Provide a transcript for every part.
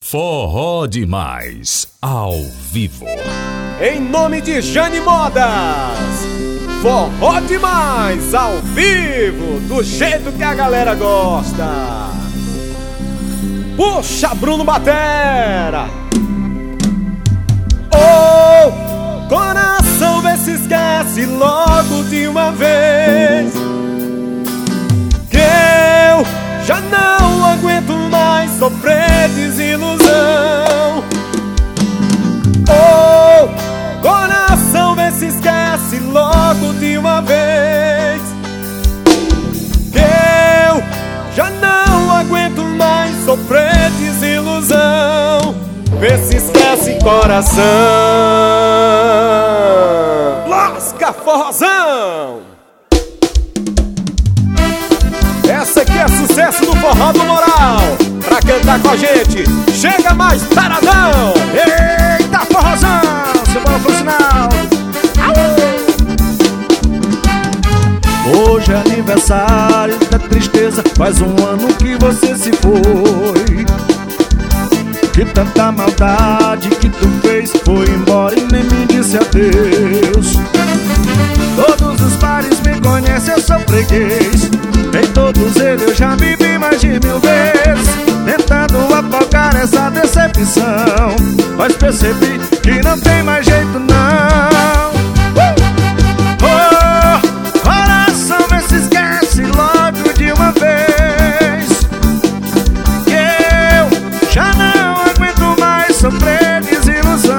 Forró Demais, ao vivo. Em nome de Jane Modas, Forró Demais, ao vivo, do jeito que a galera gosta. Puxa, Bruno Batera. Oh, coração, vê se esquece logo de uma vez, que eu já não aguento mais sofrer desilusão. Oh, coração, vê se esquece logo de uma vez, que eu já não aguento mais sofrer desilusão. Vê se esquece, coração. Lasca, forrozão. Essa aqui é sucesso do Forró do Moral. Pra cantar com a gente, chega mais taradão. Eita, forrozão, simbora pro sinal. Hoje é aniversário da tristeza, faz um ano que você se foi. Que tanta maldade que tu fez, foi embora e nem me disse adeus. Todos os bares me conhecem, eu sou freguês. Em todos eles eu já vivi mais de 1000 vezes, tentando afogar essa decepção, mas percebi que não tem mais jeito não. Oh, coração, vê se esquece logo de uma vez, que eu já não aguento mais sofrer desilusão.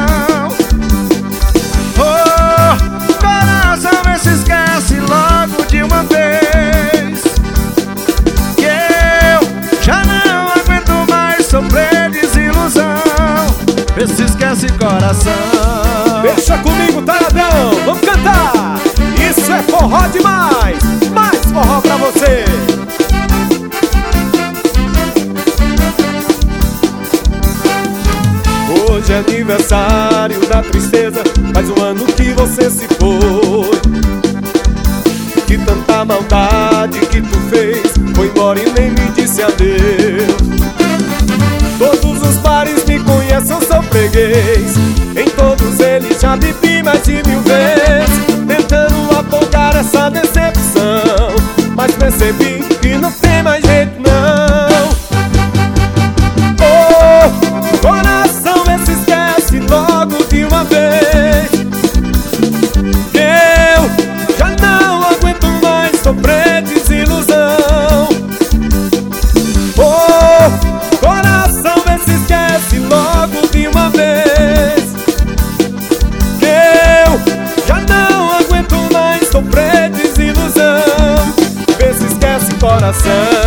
Oh, coração, vê se esquece logo de uma vez, que eu já não aguento mais sofrer desilusão. Vê se esquece, coração. Deixa comigo, taradão, vamos cantar. Isso é forró demais, mais forró pra você. Hoje é aniversário da tristeza, faz um ano que você se foi. Que tanta maldade que tu fez, foi embora e nem me disse adeus. Todos os bares me conhecem, eu sou freguês. Em todos eles já bebi mais de 1000 vezes, tentando afogar essa decepção, mas percebi que não tem mais jeito não. Oh, coração, vê se esquece logo de uma vez, que eu já não aguento mais sofrer desilusão. Oh, coração, vê se esquece logo de uma vez, que eu já não aguento mais sofrer desilusão. Vê se esquece, coração.